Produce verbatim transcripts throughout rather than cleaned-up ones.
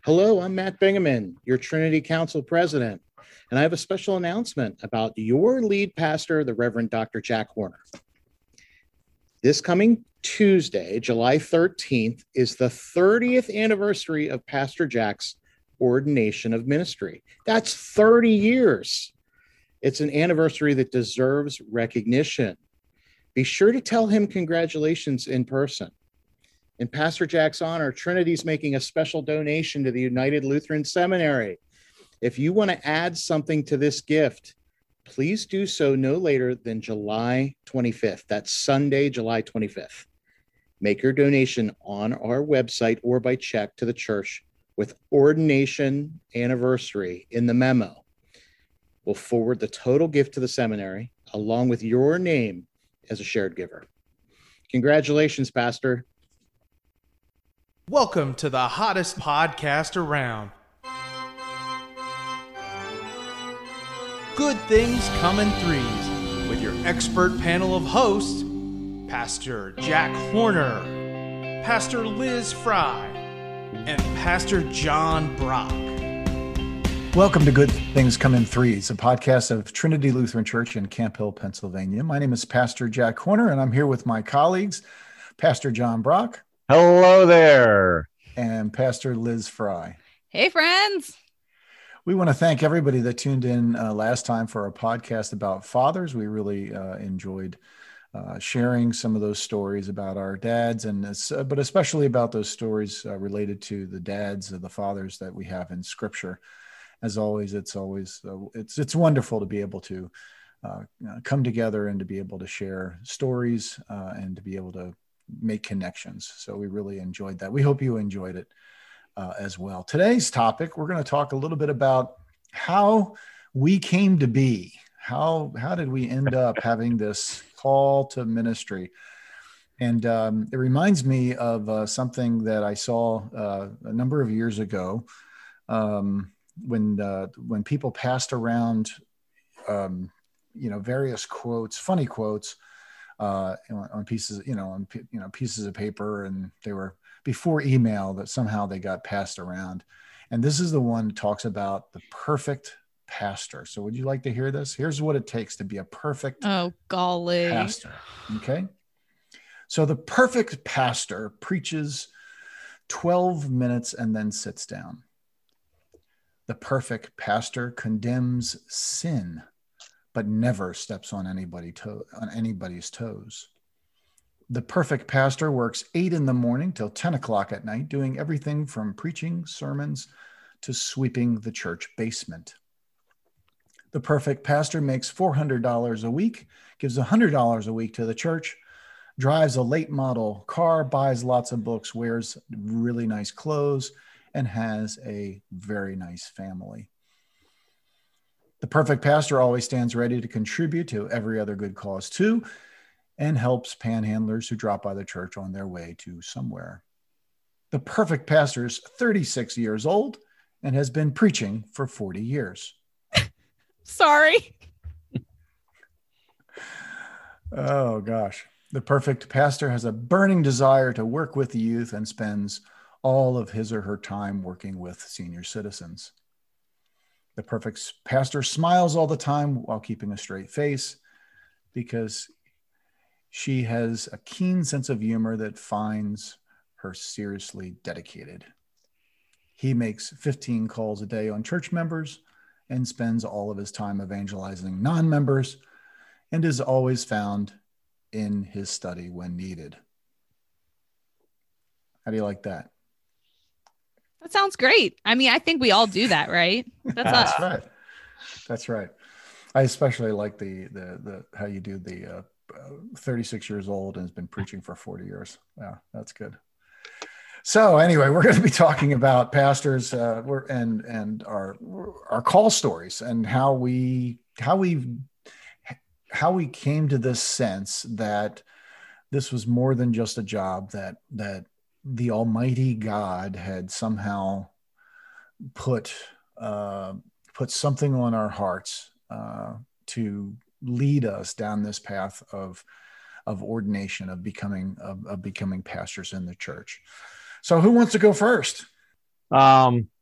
Hello, I'm Matt Bingaman, your Trinity Council president, and I have a special announcement about your lead pastor, the Reverend Doctor Jack Horner. This coming Tuesday, July thirteenth, is the thirtieth anniversary of Pastor Jack's ordination of ministry. That's thirty years. It's an anniversary that deserves recognition. Be sure to tell him congratulations in person. In Pastor Jack's honor, Trinity's making a special donation to the United Lutheran Seminary. If you want to add something to this gift, please do so no later than July twenty-fifth. That's Sunday, July twenty-fifth. Make your donation on our website or by check to the church with ordination anniversary in the memo. We'll forward the total gift to the seminary along with your name as a shared giver. Congratulations, Pastor. Welcome to the hottest podcast around. Good Things Come in Threes with your expert panel of hosts, Pastor Jack Horner, Pastor Liz Fry, and Pastor John Brock. Welcome to Good Things Come in Threes, a podcast of Trinity Lutheran Church in Camp Hill, Pennsylvania. My name is Pastor Jack Horner, and I'm here with my colleagues, Pastor John Brock. Hello there. And Pastor Liz Fry. Hey, friends. We want to thank everybody that tuned in uh, last time for our podcast about fathers. We really uh, enjoyed uh, sharing some of those stories about our dads, and uh, but especially about those stories uh, related to the dads of the fathers that we have in Scripture. As always, it's always uh, it's it's wonderful to be able to uh, come together and to be able to share stories uh, and to be able to make connections. So we really enjoyed that. We hope you enjoyed it uh, as well. Today's topic, we're going to talk a little bit about how we came to be. How how did we end up having this call to ministry? And um, it reminds me of uh, something that I saw uh, a number of years ago. Um, when uh, when people passed around, um, you know, various quotes, funny quotes uh, on pieces, you know, on you know pieces of paper, and they were before email that somehow they got passed around. And this is the one that talks about the perfect pastor. So would you like to hear this? Here's what it takes to be a perfect oh golly pastor. Okay, so the perfect pastor preaches twelve minutes and then sits down. The perfect pastor condemns sin, but never steps on anybody to- on anybody's toes. The perfect pastor works eight in the morning till ten o'clock at night, doing everything from preaching sermons to sweeping the church basement. The perfect pastor makes four hundred dollars a week, gives one hundred dollars a week to the church, drives a late model car, buys lots of books, wears really nice clothes, and has a very nice family. The perfect pastor always stands ready to contribute to every other good cause too, and helps panhandlers who drop by the church on their way to somewhere. The perfect pastor is thirty-six years old and has been preaching for forty years. Sorry. Oh gosh. The perfect pastor has a burning desire to work with the youth and spends all of his or her time working with senior citizens. The perfect pastor smiles all the time while keeping a straight face because she has a keen sense of humor that finds her seriously dedicated. He makes fifteen calls a day on church members and spends all of his time evangelizing non-members and is always found in his study when needed. How do you like that? That sounds great. I mean, I think we all do that, right? That's That's us. right. That's right. I especially like the the the how you do the uh, uh, thirty-six years old and has been preaching for forty years. Yeah, that's good. So anyway, we're going to be talking about pastors uh, we're, and and our our call stories and how we how we how we came to this sense that this was more than just a job, that that the Almighty God had somehow put uh, put something on our hearts uh, to lead us down this path of of ordination, of becoming of, of becoming pastors in the church. So, who wants to go first? Um,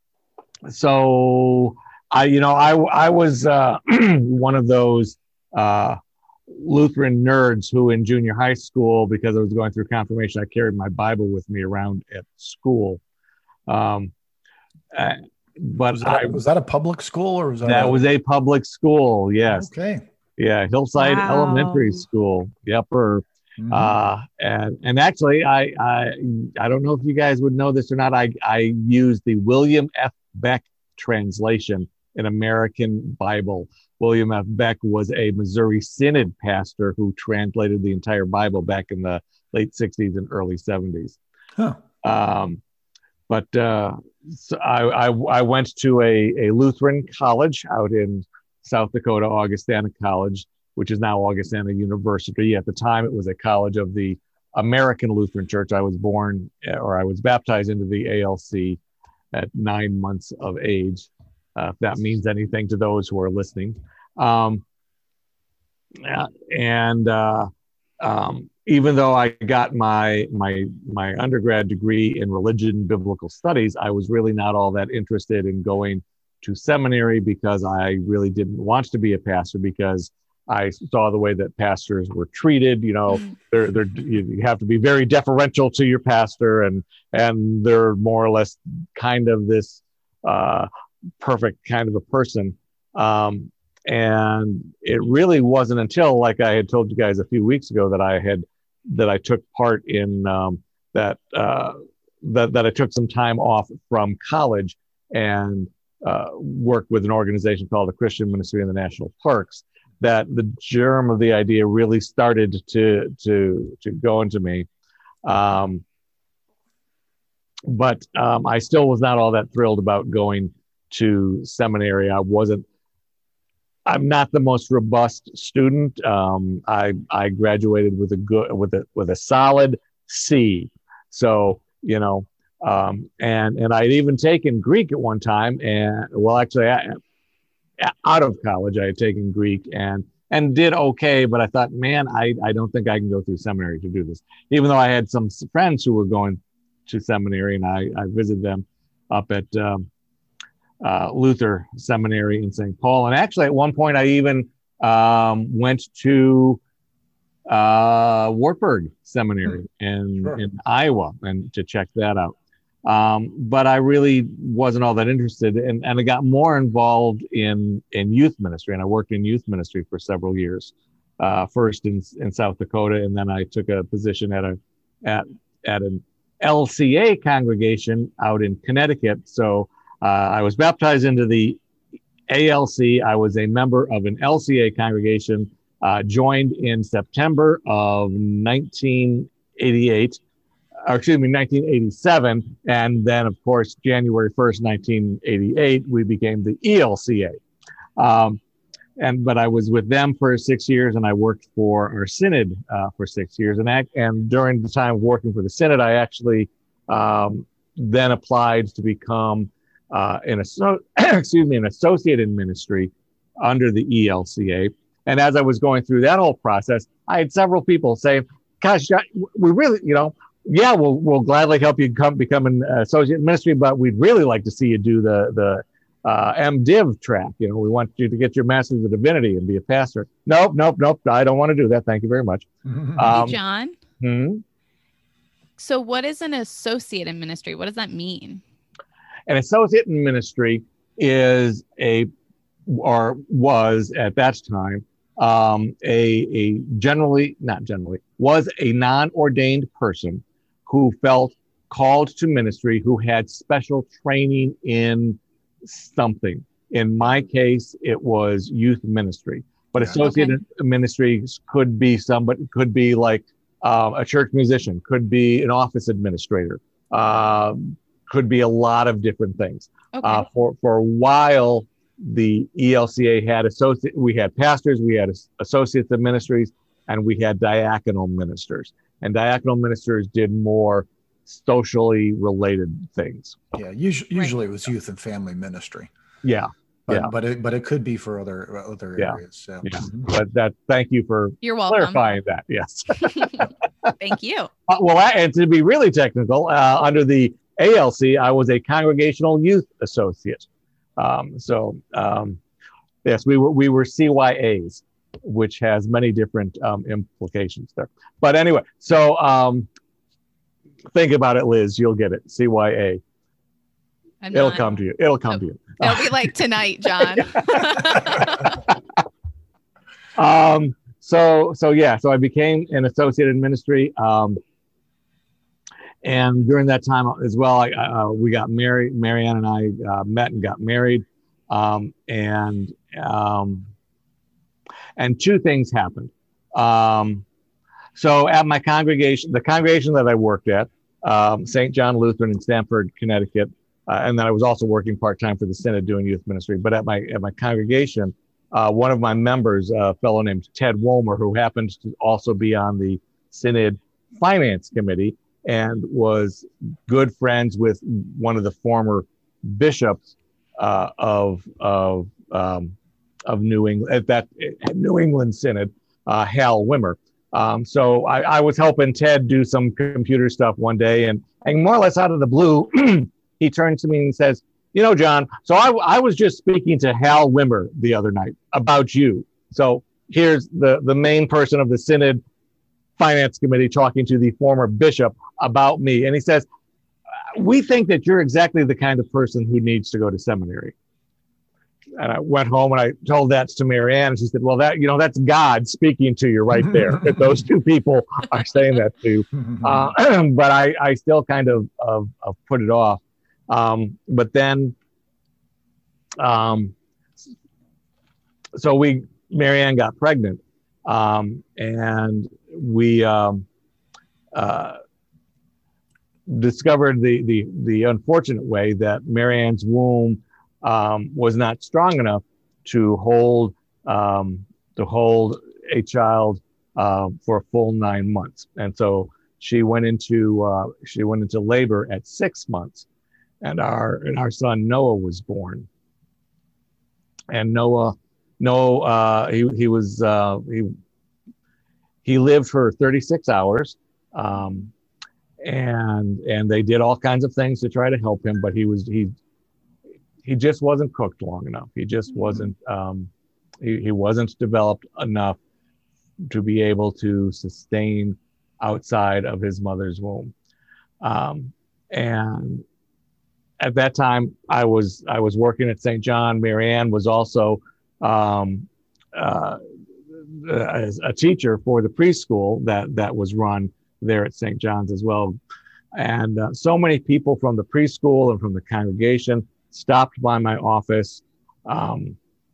so I, you know, I I was uh, one of those uh, Lutheran nerds who, in junior high school, because I was going through confirmation, I carried my Bible with me around at school. Um, uh, but Was that, I was that a public school or was that? that a, was a public school. Yes. Okay. Yeah, Hillside Wow. Elementary School. Yep. Or, Mhm. uh, and and actually, I I I don't know if you guys would know this or not. I I used the William F. Beck translation in American Bible. William F. Beck was a Missouri Synod pastor who translated the entire Bible back in the late sixties and early seventies. Huh. Um, but uh, so I, I I went to a a Lutheran college out in South Dakota, Augustana College, which is now Augustana University. At the time, it was a college of the American Lutheran Church. I was born, or I was baptized into the A L C at nine months of age, uh, if that means anything to those who are listening. Um, and uh, um, even though I got my my my undergrad degree in religion and biblical studies, I was really not all that interested in going to seminary because I really didn't want to be a pastor, because I saw the way that pastors were treated. You know, they're, they're, you have to be very deferential to your pastor, and and they're more or less kind of this uh, perfect kind of a person. Um, and it really wasn't until, like I had told you guys a few weeks ago, that I had that I took part in um, that uh, that that I took some time off from college and uh, worked with an organization called the Christian Ministry in the National Parks, that the germ of the idea really started to to to go into me. Um, but um, I still was not all that thrilled about going to seminary. I wasn't. I'm not the most robust student. Um, I I graduated with a good with a with a solid C. So you know. Um, and and I'd even taken Greek at one time, and well, actually, I, out of college, I had taken Greek and and did okay. But I thought, man, I I don't think I can go through seminary to do this. Even though I had some friends who were going to seminary, and I I visited them up at um, uh, Luther Seminary in Saint Paul. And actually, at one point, I even um, went to uh, Wartburg Seminary in Sure. in Iowa and to check that out. Um, but I really wasn't all that interested, and, and I got more involved in, in youth ministry, and I worked in youth ministry for several years, uh, first in, in South Dakota, and then I took a position at a at at an L C A congregation out in Connecticut. So uh, I was baptized into the A L C. I was a member of an L C A congregation, uh, joined in September of nineteen eighty-eight. Or excuse me, nineteen eighty-seven, and then of course January first, nineteen eighty-eight, we became the E L C A. Um, and but I was with them for six years, and I worked for our synod uh, for six years. And act, and during the time of working for the synod, I actually um, then applied to become uh, an asso- excuse me an associate in ministry under the E L C A. And as I was going through that whole process, I had several people say, "Gosh, we really, you know." Yeah, we'll we'll gladly help you come become an associate in ministry, but we'd really like to see you do the the uh, MDiv track. You know, we want you to get your master's of divinity and be a pastor. Nope, nope, nope. I don't want to do that. Thank you very much. Um, Hey, John. hmm? So, what is an associate in ministry? What does that mean? An associate in ministry is a, or was at that time, um, a a generally not generally was a non-ordained person who felt called to ministry, who had special training in something. In my case, it was youth ministry, but Yeah. associate Okay. ministries could be somebody, could be like uh, a church musician, could be an office administrator, um, could be a lot of different things. Okay. Uh, for, for a while, the E L C A had associate, we had pastors, we had associates of ministries, and we had diaconal ministers. And diaconal ministers did more socially related things. Yeah, usually, usually it was youth and family ministry, Yeah, but Yeah. but it but it could be for other other Yeah. areas. So. yeah. Mhm. But that, thank you for You're welcome. clarifying that. Yes. Thank you. Uh, well, and to be really technical, uh, under the A L C, I was a Congregational Youth Associate. Um, so um, yes, we were we were C Y As, which has many different um, implications there. But anyway, so um, think about it, Liz. You'll get it. C Y A. I'm It'll not- come to you. It'll come Nope. to you. It'll be like tonight, John. um, so so yeah, so I became an associate in ministry. Um, and during that time as well, I, uh, we got married. Marianne and I uh, met and got married. Um, and um, and two things happened. Um, so at my congregation, the congregation that I worked at, um, Saint John Lutheran in Stamford, Connecticut, uh, and then I was also working part-time for the Synod doing youth ministry. But at my at my congregation, uh, one of my members, a fellow named Ted Womer, who happens to also be on the Synod Finance Committee and was good friends with one of the former bishops uh, of of um, of New England at that at New England Synod, uh, Hal Wimmer. Um, so I, I was helping Ted do some computer stuff one day, and, and more or less out of the blue, he turns to me and says, "You know, John, so I, I was just speaking to Hal Wimmer the other night about you. So here's the, the main person of the Synod Finance Committee talking to the former bishop about me. And he says, we think that you're exactly the kind of person who needs to go to seminary." And I went home and I told that to Marianne, and she said, "Well, that, you know, that's God speaking to you right there. That those two people are saying that to you." Uh, but I, I still kind of, of, of put it off. Um, but then, um, so we, Marianne got pregnant, um, and we um, uh, discovered the, the, the unfortunate way that Marianne's womb um, was not strong enough to hold um, to hold a child uh, for a full nine months, and so she went into uh, she went into labor at six months, and our and our son Noah was born. And Noah, Noah, uh, he he was uh, he he lived for thirty-six hours, um, and and they did all kinds of things to try to help him, but he was he. He just wasn't cooked long enough. He just wasn't, um, he, he wasn't developed enough to be able to sustain outside of his mother's womb. Um, and at that time I was, I was working at Saint John. Marianne was also um, uh, as a teacher for the preschool that, that was run there at Saint John's as well. And uh, so many people from the preschool and from the congregation stopped by my office um,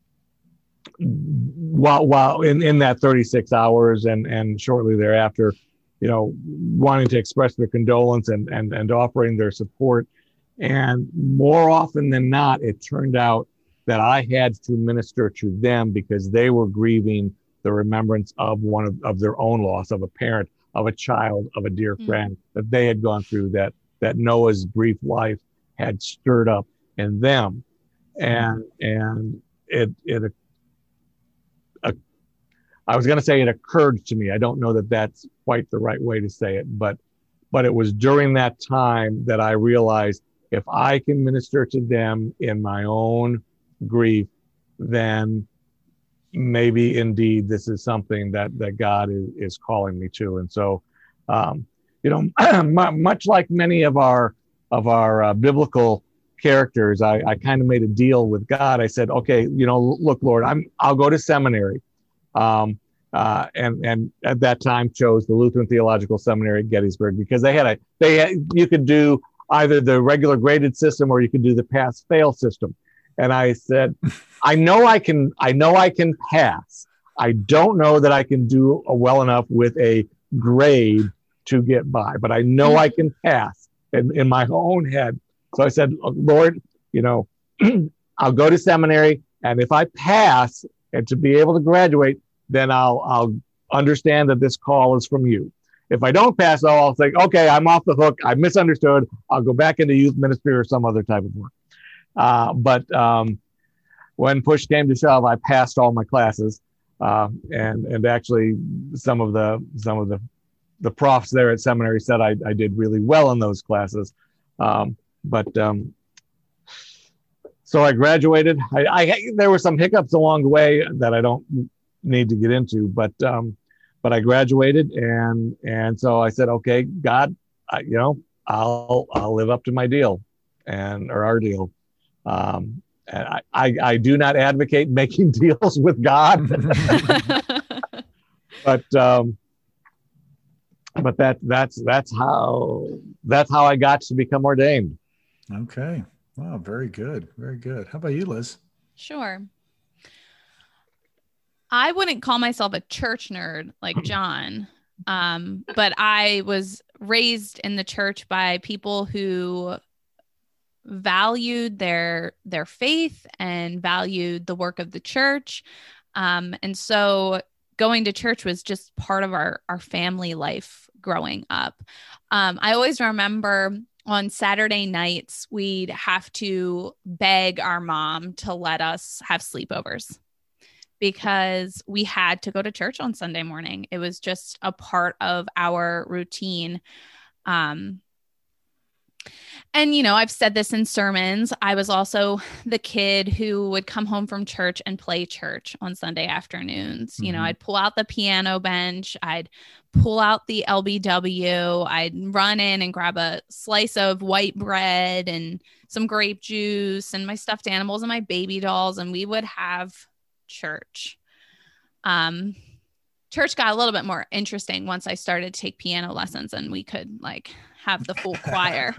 while while in, in that thirty-six hours and, and shortly thereafter, you know, wanting to express their condolence and, and, and offering their support. And more often than not, it turned out that I had to minister to them because they were grieving the remembrance of one of, of their own loss, of a parent, of a child, of a dear Mm. friend that they had gone through, that that Noah's brief life had stirred up in them. And and it it uh, I was going to say it occurred to me. I don't know that that's quite the right way to say it, but but it was during that time that I realized if I can minister to them in my own grief, then maybe indeed this is something that that God is, is calling me to. And so, um, you know, much like many of our of our uh, biblical characters, I, I kind of made a deal with God. I said, okay, you know, look, Lord, I'm I'll go to seminary, um, uh, and and at that time chose the Lutheran Theological Seminary at Gettysburg because they had a they had, you could do either the regular graded system or you could do the pass fail system. And I said, I know I can I know I can pass. I don't know that I can do well enough with a grade to get by, but I know I can pass in, in my own head. So I said, Lord, you know, I'll go to seminary, and if I pass and to be able to graduate, then I'll I'll understand that this call is from you. If I don't pass, though, I'll think, okay, I'm off the hook. I misunderstood. I'll go back into youth ministry or some other type of work. Uh, but um, when push came to shove, I passed all my classes, uh, and and actually some of the some of the the profs there at seminary said I, I did really well in those classes. Um, but um, so I graduated. I, I there were some hiccups along the way that I don't need to get into, but um, but I graduated, and and so I said, okay, God, I, you know, I'll I'll live up to my deal, and or our deal. Um, and I, I I do not advocate making deals with God, but um, but that that's that's how that's how I got to become ordained. Okay. Wow. Very good. Very good. How about you, Liz? Sure. I wouldn't call myself a church nerd like John, um, but I was raised in the church by people who valued their their faith and valued the work of the church. Um, and so going to church was just part of our, our family life growing up. Um, I always remember on Saturday nights, we'd have to beg our mom to let us have sleepovers because we had to go to church on Sunday morning. It was just a part of our routine. Um, and, you know, I've said this in sermons. I was also the kid who would come home from church and play church on Sunday afternoons. Mm-hmm. You know, I'd pull out the piano bench. I'd pull out the L B W. I'd run in and grab a slice of white bread and some grape juice and my stuffed animals and my baby dolls. And we would have church. Um, church got a little bit more interesting once I started to take piano lessons and we could like have the full choir.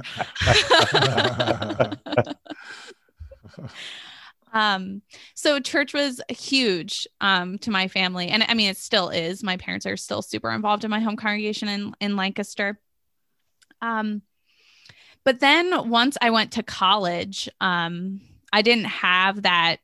um, so church was huge um, to my family. And I mean, it still is. My parents are still super involved in my home congregation in, in Lancaster. Um, but then once I went to college, um, I didn't have that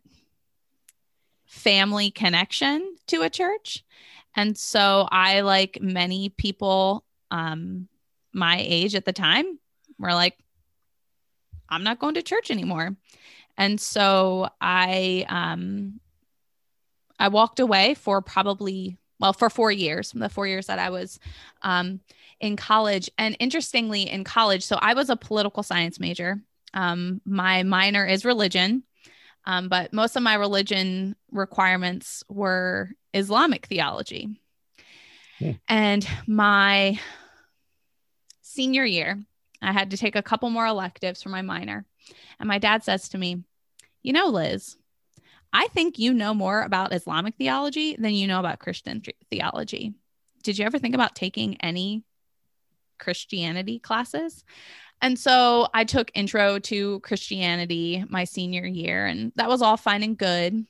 family connection to a church. And so I, like many people, um, my age at the time, were like, I'm not going to church anymore. And so I, um, I walked away for probably, well, for four years, the four years that I was, um, in college. And interestingly in college, so I was a political science major. Um, my minor is religion. Um, but most of my religion requirements were Islamic theology. Yeah. And my senior year, I had to take a couple more electives for my minor. And my dad says to me, you know, Liz, I think you know more about Islamic theology than you know about Christian th- theology. Did you ever think about taking any Christianity classes? And so I took Intro to Christianity my senior year, and that was all fine and good.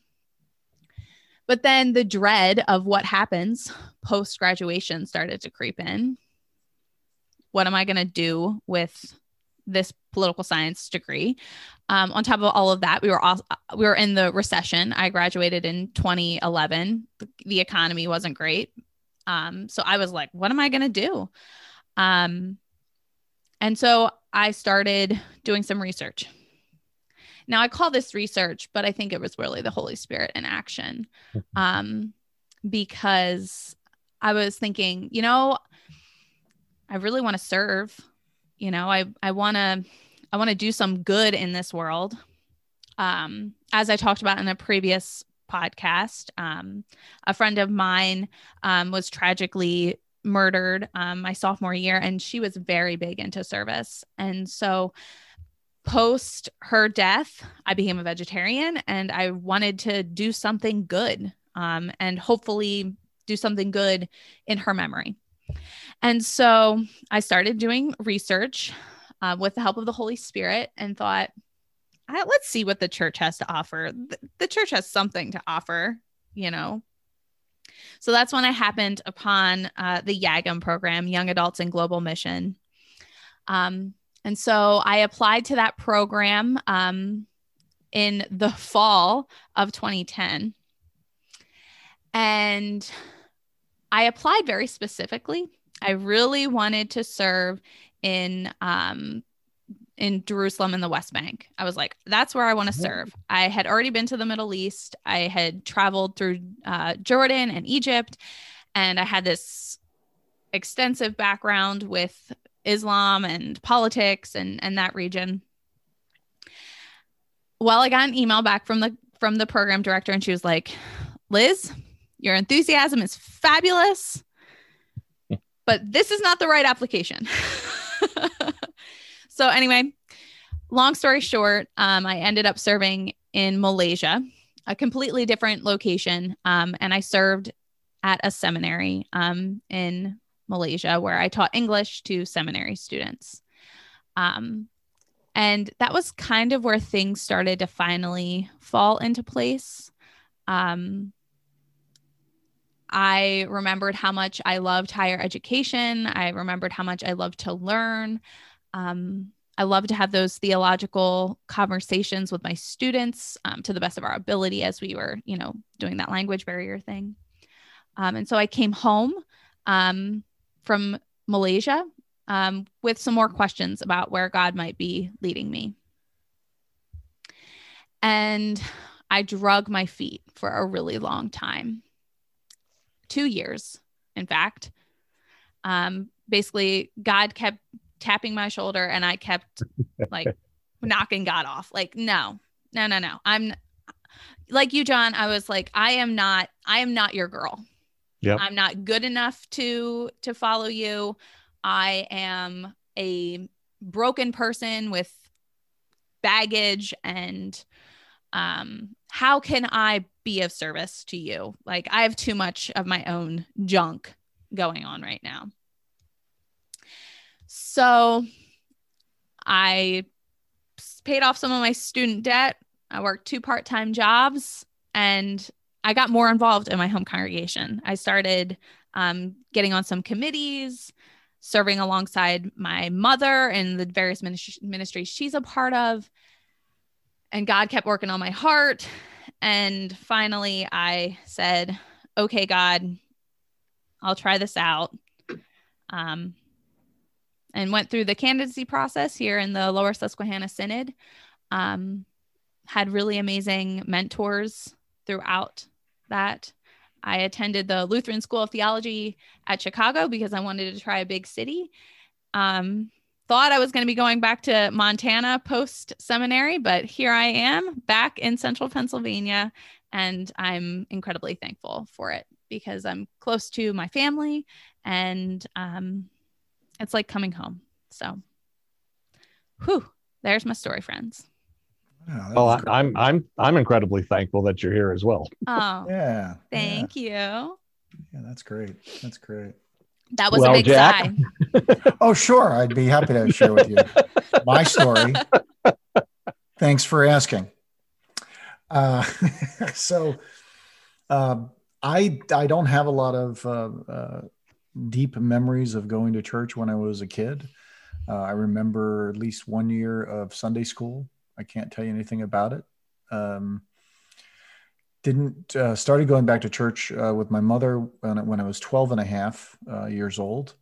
But then the dread of what happens post-graduation started to creep in. What am I going to do with this political science degree? Um, on top of all of that, we were all, we were in the recession. I graduated in twenty eleven. The, the economy wasn't great. Um, so I was like, what am I going to do? Um, and so I started doing some research. Now I call this research, but I think it was really the Holy Spirit in action. Um, because I was thinking, you know, I really want to serve, you know, I, I want to, I want to do some good in this world. Um, as I talked about in a previous podcast, um, a friend of mine, um, was tragically murdered, um, my sophomore year, and she was very big into service. And so post her death, I became a vegetarian and I wanted to do something good, um, and hopefully do something good in her memory. And so I started doing research uh, with the help of the Holy Spirit and thought, right, let's see what the church has to offer. The, the church has something to offer, you know. So that's when I happened upon uh, the YAGM program, Young Adults in Global Mission. Um, and so I applied to that program um, in the fall of twenty ten. And I applied very specifically. I really wanted to serve in um, in Jerusalem and the West Bank. I was like, that's where I want to serve. I had already been to the Middle East. I had traveled through uh, Jordan and Egypt, and I had this extensive background with Islam and politics and, and that region. Well, I got an email back from the from the program director, and she was like, Liz, your enthusiasm is fabulous, but this is not the right application. So anyway, long story short, um, I ended up serving in Malaysia, a completely different location. Um, and I served at a seminary um, in Malaysia where I taught English to seminary students. Um, And that was kind of where things started to finally fall into place. Um, I remembered how much I loved higher education. I remembered how much I loved to learn. Um, I loved to have those theological conversations with my students um, to the best of our ability as we were, you know, doing that language barrier thing. Um, and so I came home um, from Malaysia Um, with some more questions about where God might be leading me. And I drug my feet for a really long time. Two years, in fact. Um, basically, God kept tapping my shoulder and I kept like knocking God off. Like, no, no, no, no. I'm like you, John. I was like, I am not, I am not your girl. Yep. I'm not good enough to, to follow you. I am a broken person with baggage, and um, how can I be of service to you? Like, I have too much of my own junk going on right now. So I paid off some of my student debt. I worked two part-time jobs, and I got more involved in my home congregation. I started um, getting on some committees, serving alongside my mother and the various ministry- ministries she's a part of. And God kept working on my heart. And finally I said, okay, God, I'll try this out. Um, and went through the candidacy process here in the Lower Susquehanna Synod. Um, had really amazing mentors throughout that. I attended the Lutheran School of Theology at Chicago because I wanted to try a big city. Um, thought I was going to be going back to Montana post seminary, but here I am back in central Pennsylvania, and I'm incredibly thankful for it because I'm close to my family, and um, it's like coming home. So, whew, there's my story, friends. Wow, that Well, was I, great. I'm I'm I'm incredibly thankful that you're here as well. Oh, Yeah. thank you. Yeah. Yeah, that's great. That's great. That was Well, a big Jack. sigh. Oh, sure. I'd be happy to share with you my story. Thanks for asking. Uh, so uh, I I don't have a lot of uh, uh, deep memories of going to church when I was a kid. Uh, I remember at least one year of Sunday school. I can't tell you anything about it. Um, didn't uh, started going back to church uh, with my mother when I, when I was twelve and a half uh, years old.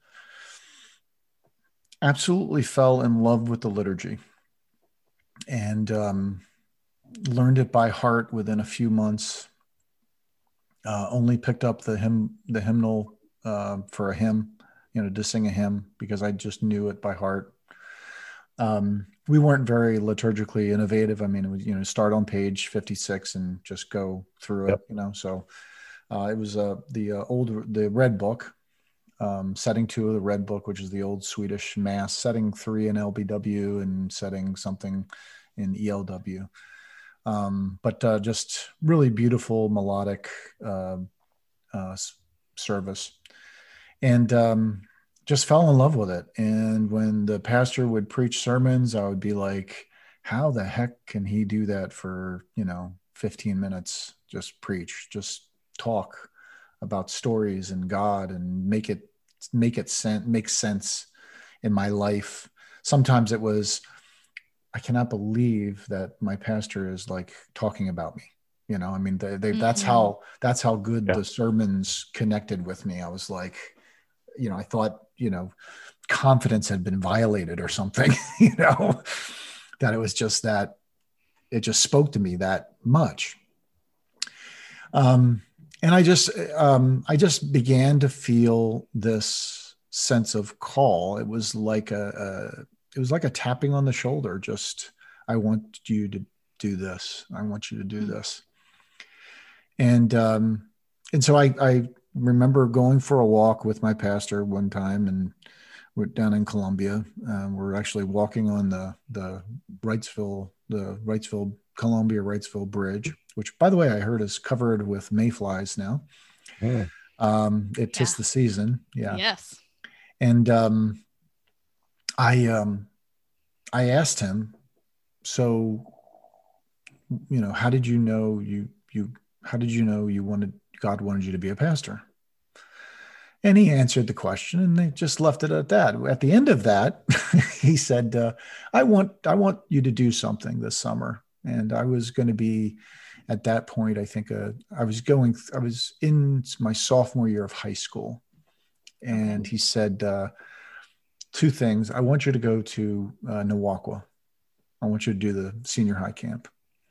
Absolutely fell in love with the liturgy and um, learned it by heart within a few months. Uh, only picked up the hymn, the hymnal uh, for a hymn, you know, to sing a hymn because I just knew it by heart. Um, we weren't very liturgically innovative. I mean, it was, you know, start on page fifty-six and just go through it, Yep. you know, so uh, it was uh, the uh, old, the Red Book, um, setting two of the Red Book, which is the old Swedish Mass, setting three in L B W and setting something in E L W. Um, but uh, just really beautiful melodic uh, uh, service. And um, just fell in love with it. And when the pastor would preach sermons, I would be like, how the heck can he do that for, you know, fifteen minutes? Just preach, just talk about stories and God and make it, make it sense, make sense in my life. Sometimes it was, I cannot believe that my pastor is like talking about me. You know, I mean, they, they, mm-hmm. that's how, that's how good yeah. the sermons connected with me. I was like, you know, I thought, you know, confidence had been violated or something, you know, that it was just that it just spoke to me that much. Um, and I just, um, I just began to feel this sense of call. It was like a, a it was like a tapping on the shoulder. Just, I want you to do this. I want you to do this. And, um, and so I, I remember going for a walk with my pastor one time, and we're down in Columbia. Um, we're actually walking on the, the Wrightsville, the Wrightsville, Columbia Wrightsville Bridge, which, by the way, I heard is covered with mayflies now. Yeah. Um, it tis Yeah. the season. Yeah. Yes. And, um, I, um, I asked him, so, you know, how did you know you, you, how did you know you wanted, God wanted you to be a pastor? And he answered the question, and they just left it at that. At the end of that, he said, uh, I want, I want you to do something this summer. And I was going to be, at that point, I think, uh, I was going, I was in my sophomore year of high school. And Okay. he said, uh, two things. I want you to go to uh, Nawakwa. I want you to do the senior high camp.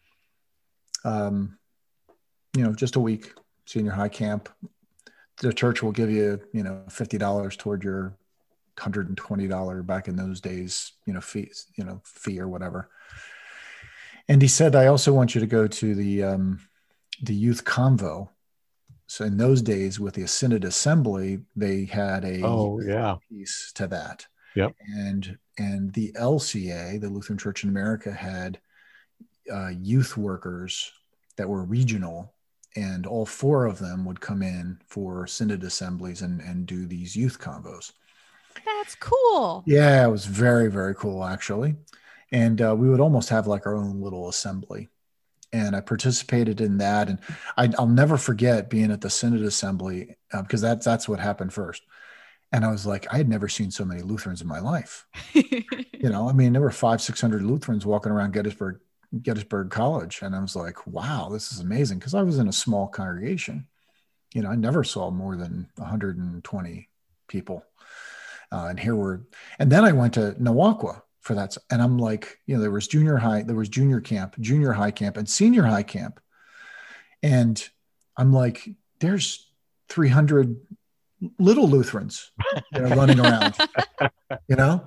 Um, you know, just a week, senior high camp. The church will give you, you know, fifty dollars toward your one hundred twenty dollars back in those days, you know, fees, you know, fee or whatever. And he said, I also want you to go to the, um, the youth convo. So in those days with the Synod Assembly, they had a Oh, yeah. piece to that. Yep. And, and the L C A, the Lutheran Church in America, had uh, youth workers that were regional, and all four of them would come in for synod assemblies and, and do these youth convos. That's cool. Yeah, it was very, very cool, actually. And uh, we would almost have like our own little assembly. And I participated in that. And I, I'll never forget being at the synod assembly, uh, because that's, that's what happened first. And I was like, I had never seen so many Lutherans in my life. You know, I mean, there were five, six hundred Lutherans walking around Gettysburg, Gettysburg College. And I was like, wow, this is amazing. Because I was in a small congregation. You know, I never saw more than one hundred twenty people. Uh, and here we're, and then I went to Nawakwa for that. And I'm like, you know, there was junior high, there was junior camp, junior high camp, and senior high camp. And I'm like, there's three hundred little Lutherans, you know, running around, you know?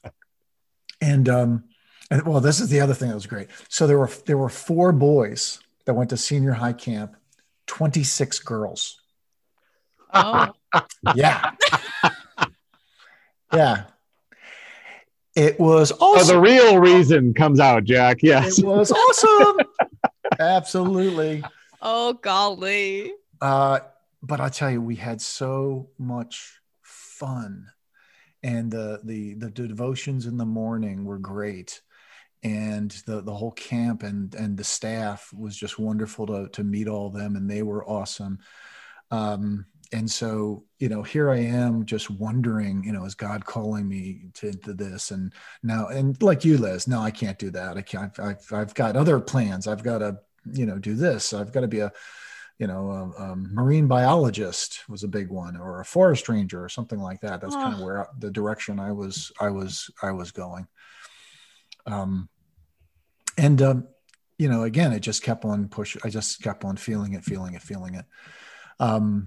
And, um, and well, this is the other thing that was great. So there were, there were four boys that went to senior high camp, twenty-six girls. Oh, Yeah. Yeah. It was Oh, the awesome. real reason comes out, Jack. Yes. It was awesome. Absolutely. oh, golly. Uh, but I'll tell you, we had so much fun, and the, the, the devotions in the morning were great. And the, the whole camp and, and the staff was just wonderful to, to meet all of them. And they were awesome. Um, and so, you know, here I am just wondering, you know, is God calling me to, to this? And now, and like you, Liz, no, I can't do that. I can't, I've, I've, I've got other plans. I've got to, you know, do this. I've got to be a, you know, a, a marine biologist was a big one, or a forest ranger or something like that. That's kind of Oh. where I, the direction I was, I was, I was going. Um, and, um, you know, again, it just kept on pushing. I just kept on feeling it, feeling it, feeling it. Um,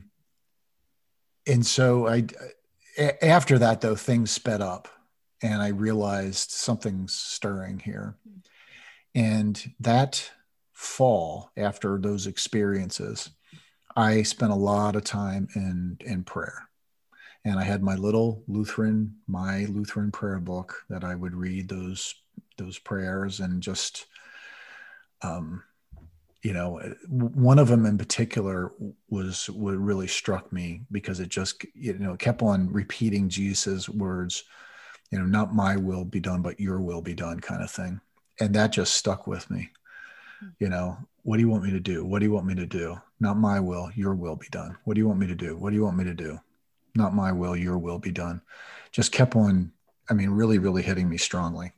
and so I, a- after that though, things sped up, and I realized something's stirring here. And that fall, after those experiences, I spent a lot of time in, in prayer. And I had my little Lutheran, my Lutheran prayer book that I would read those, those prayers, and just, um, you know, one of them in particular was what really struck me, because it just, you know, it kept on repeating Jesus's words, you know, not my will be done, but your will be done, kind of thing. And that just stuck with me. You know, what do you want me to do? What do you want me to do? Not my will, your will be done. What do you want me to do? What do you want me to do? Not my will, your will be done. Just kept on, I mean, really, really hitting me strongly.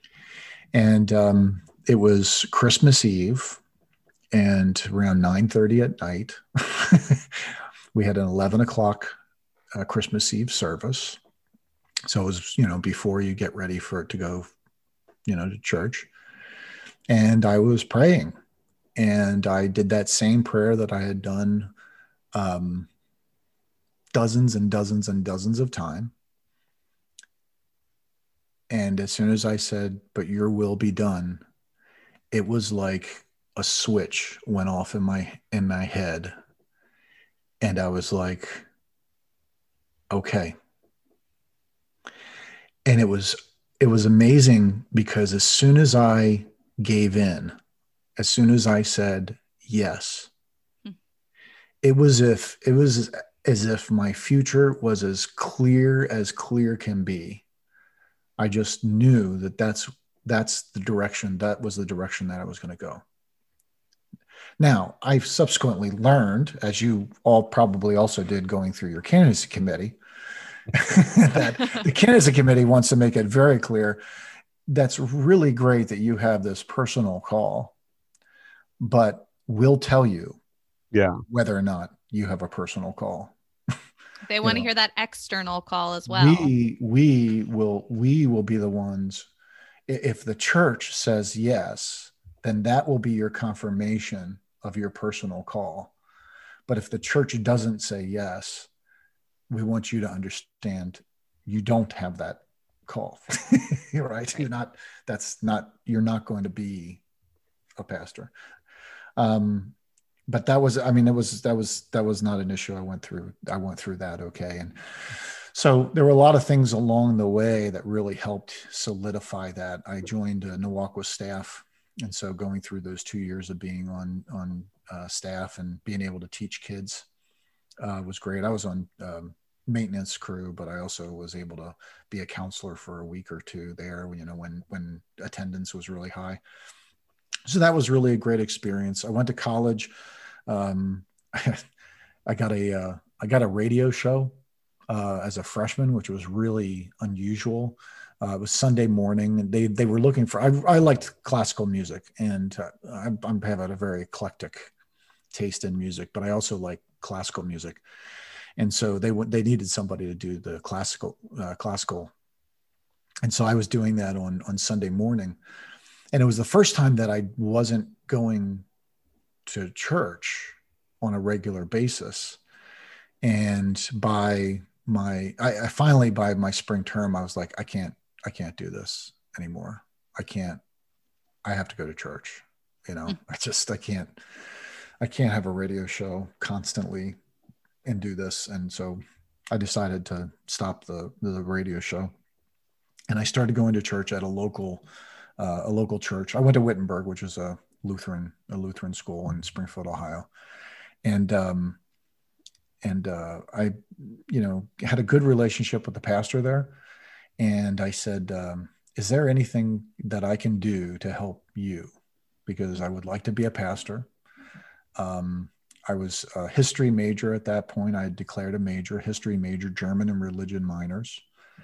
And um, it was Christmas Eve, and around nine thirty at night, we had an eleven o'clock uh, Christmas Eve service. So it was, you know, before you get ready for it to go, you know, to church. And I was praying, and I did that same prayer that I had done um, dozens and dozens and dozens of time. And as soon as I said, "But your will be done," it was like a switch went off in my in my head. And I was like, okay. And it was it was amazing because as soon as I gave in, as soon as I said yes, hmm. it was if it was as if my future was as clear as clear can be. I just knew that that's that's the direction, that was the direction that I was going to go. Now, I've subsequently learned, as you all probably also did going through your candidacy committee, that the candidacy committee wants to make it very clear that's really great that you have this personal call, but we'll tell you yeah. whether or not you have a personal call. They want to know, hear that external call as well. We, we will, we will be the ones, if the church says yes, then that will be your confirmation of your personal call. But if the church doesn't say yes, we want you to understand you don't have that call. You're right. You're not, that's not, you're not going to be a pastor. Um, but that was, I mean, it was, that was, that was not an issue. I went through, I went through that. Okay. And so there were a lot of things along the way that really helped solidify that. I joined uh, NAWAQUA staff. And so going through those two years of being on, on uh, staff and being able to teach kids uh, was great. I was on um, maintenance crew, but I also was able to be a counselor for a week or two there, you know, when, when attendance was really high. So that was really a great experience. I went to college. Um, I got a, uh, I got a radio show uh, as a freshman, which was really unusual. Uh, it was Sunday morning, and they they were looking for. I, I liked classical music, and uh, I, I have a very eclectic taste in music, but I also like classical music, and so they they needed somebody to do the classical uh, classical, and so I was doing that on on Sunday morning, and it was the first time that I wasn't going to church on a regular basis, and by my I, I finally by my spring term I was like, I can't. I can't do this anymore. I can't, I have to go to church. You know, I just, I can't, I can't have a radio show constantly and do this. And so I decided to stop the, the radio show, and I started going to church at a local, uh, a local church. I went to Wittenberg, which is a Lutheran, a Lutheran school in Springfield, Ohio. And, um, and, uh, I, you know, had a good relationship with the pastor there. And I said, um, is there anything that I can do to help you? Because I would like to be a pastor. Um, I was a history major at that point. I had declared a major, history major, German and religion minors.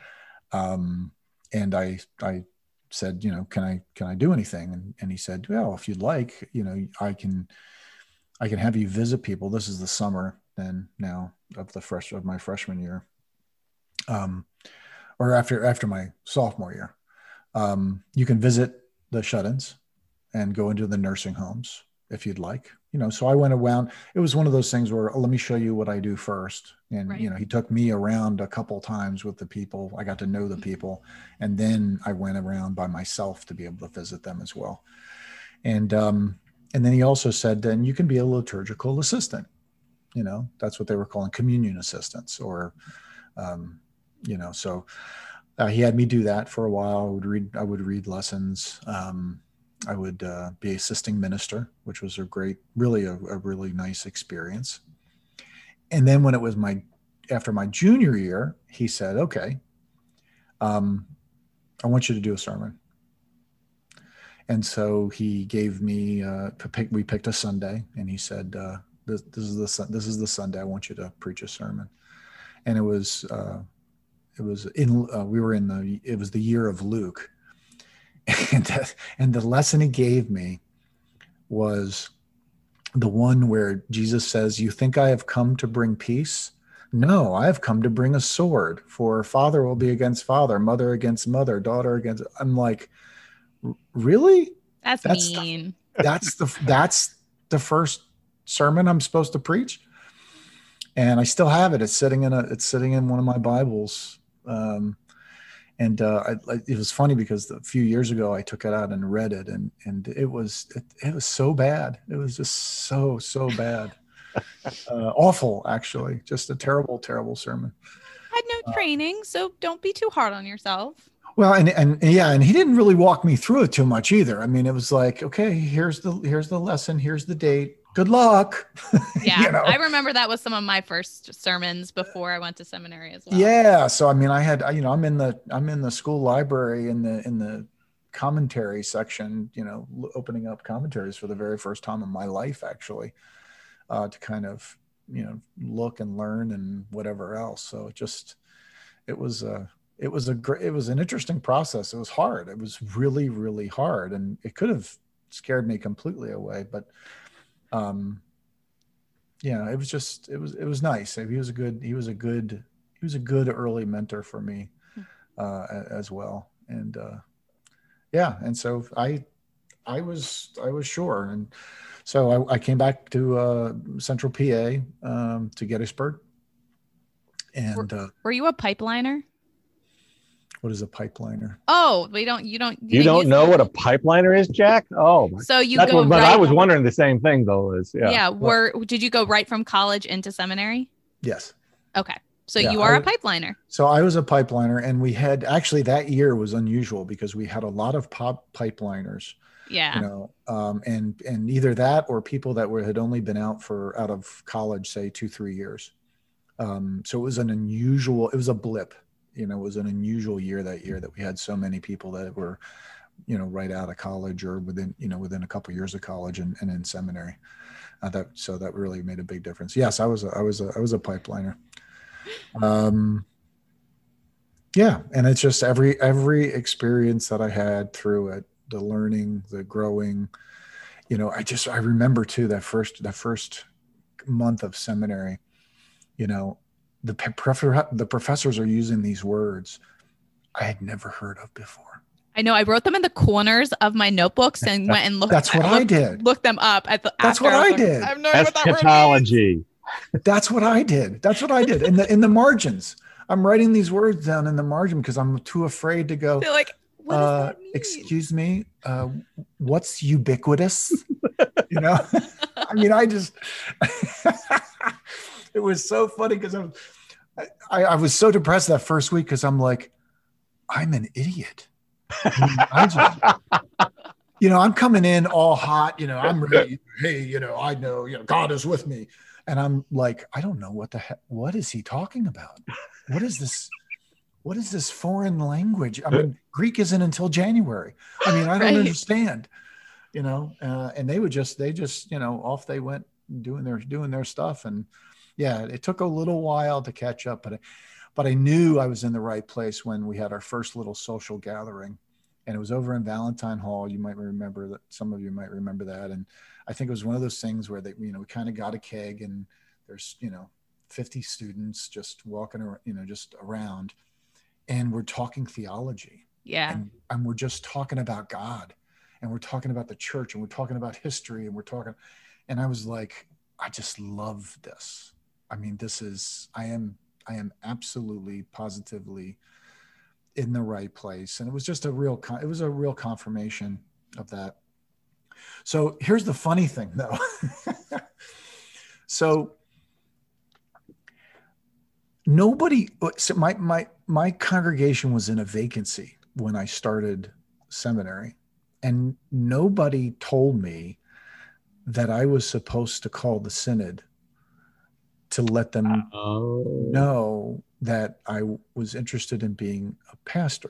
Um, and I, I said, you know, can I, can I do anything? And, and he said, well, if you'd like, you know, I can, I can have you visit people. This is the summer then now of the fresh of my freshman year. Um, or after after my sophomore year, um, you can visit the shut-ins and go into the nursing homes if you'd like. You know, so I went around. It was one of those things where, oh, let me show you what I do first. And, right. you know, he took me around a couple times with the people. I got to know the people. And then I went around by myself to be able to visit them as well. And, um, and then he also said, then you can be a liturgical assistant. You know, that's what they were calling communion assistants or, um, you know, so uh, he had me do that for a while. I would read, I would read lessons. Um, I would uh, be assisting minister, which was a great, really a, a really nice experience. And then when it was my, after my junior year, he said, okay, um, I want you to do a sermon. And so he gave me, uh, pick, we picked a Sunday, and he said, uh, this, this is the, this is the Sunday I want you to preach a sermon. And it was, uh, It was in, uh, we were in the, it was the year of Luke. And, uh, and the lesson he gave me was the one where Jesus says, you think I have come to bring peace? No, I have come to bring a sword, for father will be against father, mother against mother, daughter against, I'm like, really? That's, that's mean. The, that's the, that's the first sermon I'm supposed to preach. And I still have it. It's sitting in a, it's sitting in one of my Bibles. Um, And uh, I, I- it was funny because a few years ago I took it out and read it, and and it was it, it was so bad. It was just so so bad, uh, awful actually. Just a terrible terrible sermon. Had no training, so don't be too hard on yourself. Well, and, and and yeah, and he didn't really walk me through it too much either. I mean, it was like, okay, here's the here's the lesson, here's the date. Good luck. Yeah, You know? I remember that was some of my first sermons before I went to seminary as well. Yeah. So I mean, I had you know, I'm in the I'm in the school library in the in the commentary section, you know, l- opening up commentaries for the very first time in my life, actually, uh, to kind of you know look and learn and whatever else. So it just it was a it was a great it was an interesting process. It was hard. It was really really hard, and it could have scared me completely away, but um yeah, it was just it was it was nice. He was a good he was a good he was a good early mentor for me uh a- as well. And uh yeah, and so I I was I was sure. And so I, I came back to uh Central P A um to Gettysburg. And uh Were you a pipeliner? what is a pipeliner? Oh, we don't. You don't. You didn't don't use know the- what a pipeliner is, Jack? Oh, my- So you that's go what, but right. I was wondering the same thing though. Is yeah. Yeah. Were did you go right from college into seminary? Yes. Okay. So Yeah, you are I- a pipeliner. So I was a pipeliner, and we had actually that year was unusual because we had a lot of pop pipeliners, Yeah. you know, um, and and either that or people that were had only been out for out of college, say two three years. Um, so it was an unusual. It was a blip, you know. It was an unusual year that year that we had so many people that were, you know, right out of college or within you know within a couple years of college and, and in seminary. Uh, that so that really made a big difference. Yes, I was a, I was a, I was a pipeliner. Um, yeah. And it's just every, every experience that I had through it, the learning, the growing, you know, I just, I remember too, that first, that first month of seminary, you know, the, pe- prefer- the professors are using these words I had never heard of before. I know. I wrote them in the corners of my notebooks and went and looked. That's what I looked, did. Looked them up at the. That's after. what was I like, did. I have no idea what that word means. Eschatology. That's what I did. That's what I did. In the, in the margins, I'm writing these words down in the margin because I'm too afraid to go, They're like, what does uh, that mean? excuse me, uh, what's ubiquitous? You know, I mean, I just, it was so funny because I, was- I, I was so depressed that first week because I'm like, I'm an idiot. I mean, I just, you know, I'm coming in all hot, you know, I'm ready. Hey, you know, I know, you know, God is with me. And I'm like, I don't know what the heck, what is he talking about? What is this? What is this foreign language? I mean, Greek isn't until January. I mean, I don't Right. understand, you know, uh, and they would just, they just, you know, off they went doing their, doing their stuff. And yeah, it took a little while to catch up, but, I, but I knew I was in the right place when we had our first little social gathering, and it was over in Valentine Hall. You might remember that. Some of you might remember that. And I think it was one of those things where they, you know, we kind of got a keg and there's, you know, fifty students just walking around, you know, just around, and we're talking theology. Yeah. And, and we're just talking about God, and we're talking about the church, and we're talking about history, and we're talking, and I was like, I just love this. I mean, this is, I am, I am absolutely positively in the right place. And it was just a real, con- it was a real confirmation of that. So here's the funny thing though. So nobody, so my, my, my congregation was in a vacancy when I started seminary, and nobody told me that I was supposed to call the synod to let them Oh. know that I was interested in being a pastor.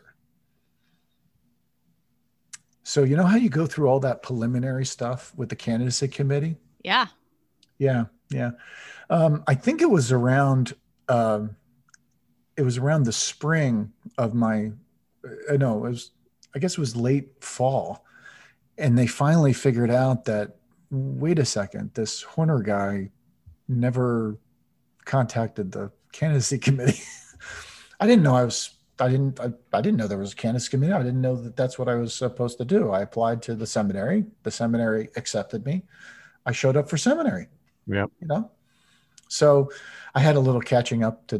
So you know how you go through all that preliminary stuff with the candidacy committee? Yeah. Yeah, yeah. Um, I think it was around um, it was around the spring of my uh, no, it was I guess it was late fall, and they finally figured out that wait a second, this Horner guy never contacted the candidacy committee. I didn't know I was, I didn't, I, I didn't know there was a candidacy committee. I didn't know that that's what I was supposed to do. I applied to the seminary. The seminary accepted me. I showed up for seminary, Yep. you know? So I had a little catching up to do.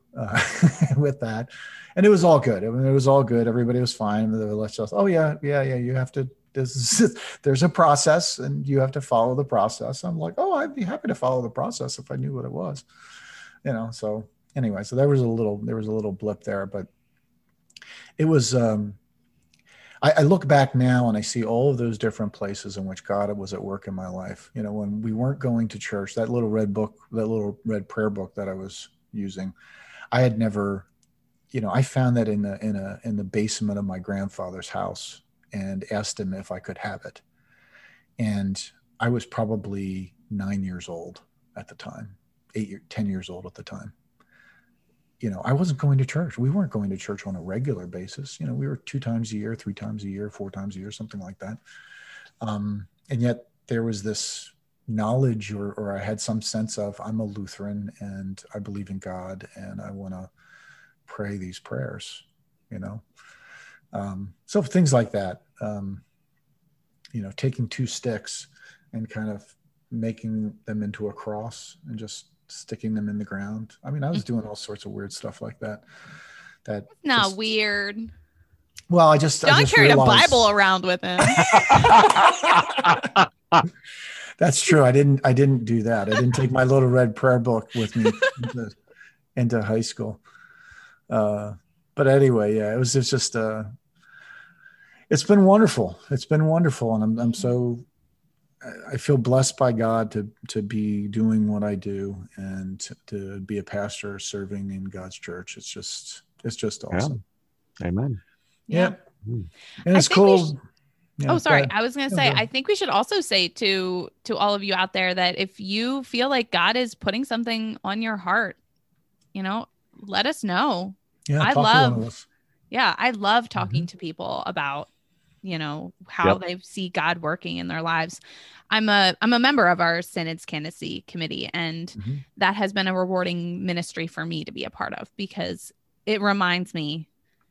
uh, with that. And it was all good. I mean, it was all good. Everybody was fine. And they were let's just, oh yeah, yeah, yeah. You have to, this is, there's a process and you have to follow the process. I'm like, oh, I'd be happy to follow the process if I knew what it was, you know? So anyway, so there was a little, there was a little blip there, but it was, um, I, I look back now and I see all of those different places in which God was at work in my life. You know, when we weren't going to church, that little red book, that little red prayer book that I was using, I had never, you know, I found that in the, in a, in the basement of my grandfather's house and asked him if I could have it. And I was probably nine years old at the time, eight, ten years old at the time. You know, I wasn't going to church. We weren't going to church on a regular basis. You know, we were two times a year, three times a year, four times a year, something like that. Um, and yet there was this knowledge or, or I had some sense of I'm a Lutheran and I believe in God and I want to pray these prayers, you know? Um, so things like that, um, you know, taking two sticks and kind of making them into a cross and just sticking them in the ground. I mean, I was doing all sorts of weird stuff like that. That not just, weird. Well, I just John I just carried realized, a Bible around with him. That's true. I didn't. I didn't do that. I didn't take my little red prayer book with me into, into high school. Uh, but anyway, yeah, it was, it was just. Uh, it's been wonderful. It's been wonderful, and I'm I'm so. I feel blessed by God to to be doing what I do and to, to be a pastor serving in God's church. It's just it's just awesome. Yeah. Amen. Yeah, Mm. and it's I think we cool. should- Yeah, oh, sorry. go ahead. I was going to No, say, go ahead. I think we should also say to to all of you out there that if you feel like God is putting something on your heart, you know, let us know. Yeah, I talk to one of love- us. Yeah, I love talking Mhm. to people about, you know, how Yep. they see God working in their lives. I'm a I'm a member of our Synod's Candidacy Committee, and Mhm. that has been a rewarding ministry for me to be a part of because it reminds me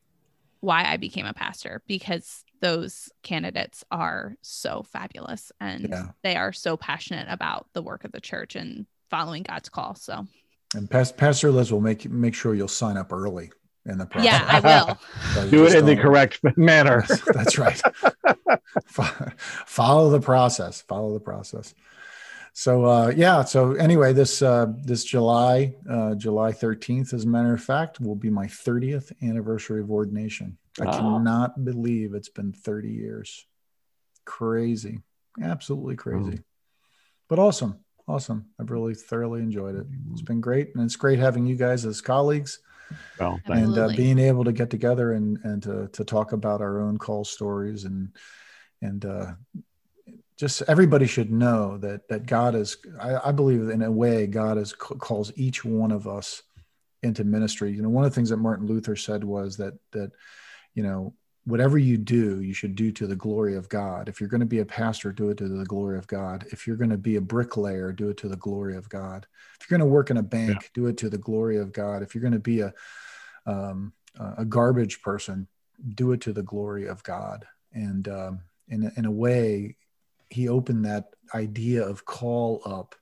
why I became a pastor, because those candidates are so fabulous and Yeah. they are so passionate about the work of the church and following God's call. So And Pas- Pastor Liz will make make sure you'll sign up early in the process. yeah, I will. So you Do it just in the don't- correct manner. Yes, that's right. Fo- Follow the process. Follow the process. So uh, yeah. So anyway, this uh, this July, uh, July thirteenth, as a matter of fact, will be my thirtieth anniversary of ordination. I Ah. cannot believe it's been thirty years. Crazy, absolutely crazy, Mm. but awesome, awesome. I've really thoroughly enjoyed it. It's been great, and it's great having you guys as colleagues. Well, thank And uh, Absolutely. being able to get together and and to to talk about our own call stories and and uh, just everybody should know that that God is. I, I believe in a way God is calls each one of us into ministry. You know, one of the things that Martin Luther said was that that you know whatever you do, you should do to the glory of God. If you're going to be a pastor, do it to the glory of God. If you're going to be a bricklayer, do it to the glory of God. If you're going to work in a bank, Yeah. do it to the glory of God. If you're going to be a um, a garbage person, do it to the glory of God. And um, in in a way, he opened that idea of call up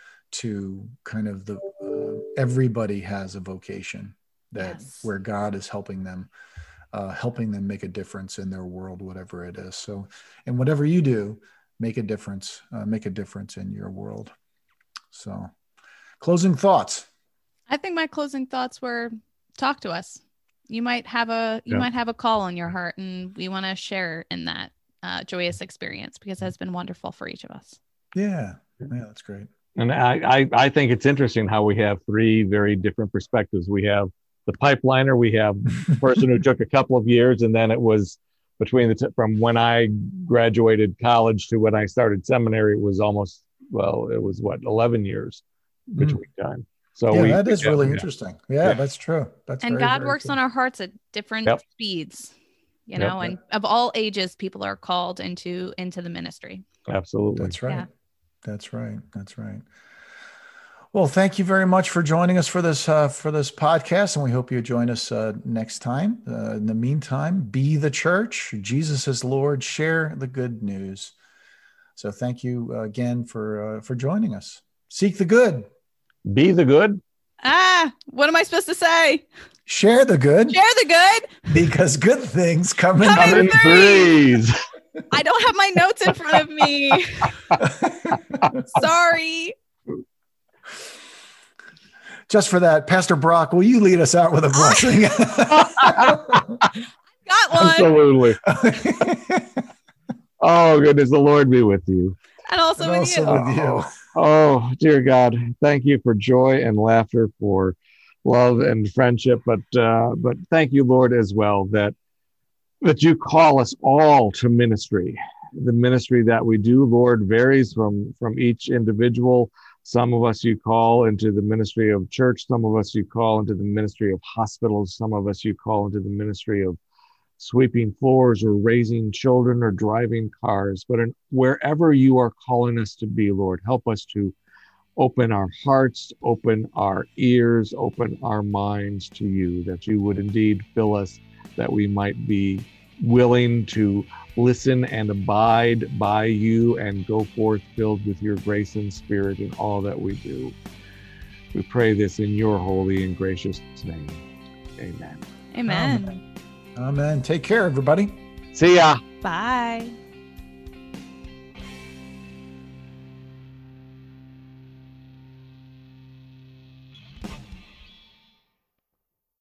to kind of the uh, everybody has a vocation that Yes. where God is helping them. Uh, helping them make a difference in their world, whatever it is. So, and whatever you do, make a difference, uh, make a difference in your world. So, closing thoughts. I think my closing thoughts were talk to us. You might have a you Yeah. might have a call on your heart, and we want to share in that uh, joyous experience because it has been wonderful for each of us. Yeah. Yeah, that's great. And I, I, I think it's interesting how we have three very different perspectives. We have the pipeliner, we have the person who took a couple of years, and then it was between the t- from when I graduated college to when I started seminary, it was almost, well, it was what, eleven years between time. So yeah, we, that is yeah, really yeah. interesting. Yeah, Yeah. that's true. That's And very, God very works true. on our hearts at different Yep. speeds, you Yep. know, and of all ages, people are called into into the ministry. Absolutely. That's right. Yeah. That's right. That's right. Well, thank you very much for joining us for this uh, for this podcast, and we hope you join us uh, next time. Uh, in the meantime, be the church. Jesus is Lord. Share the good news. So, thank you uh, again for uh, for joining us. Seek the good. Be the good Ah, what am I supposed to say? Share the good Share the good. because good things come in. Come in Come in threes. I don't have my notes in front of me. Sorry. Just for that, Pastor Brock, will you lead us out with a blessing? Got one. Absolutely. Oh, goodness, the Lord be with you. And also And with also you. with you. Oh, dear God, thank you for joy and laughter, for love and friendship, but uh, but thank you, Lord, as well, that that you call us all to ministry. The ministry that we do, Lord, varies from from each individual. Some of us you call into the ministry of church. Some of us you call into the ministry of hospitals. Some of us you call into the ministry of sweeping floors or raising children or driving cars. But in, wherever you are calling us to be, Lord, help us to open our hearts, open our ears, open our minds to you, that you would indeed fill us, that we might be willing to listen and abide by you and go forth filled with your grace and spirit in all that we do. We pray this in your holy and gracious name. Amen. Amen. Amen. Take care, everybody. See ya. Bye.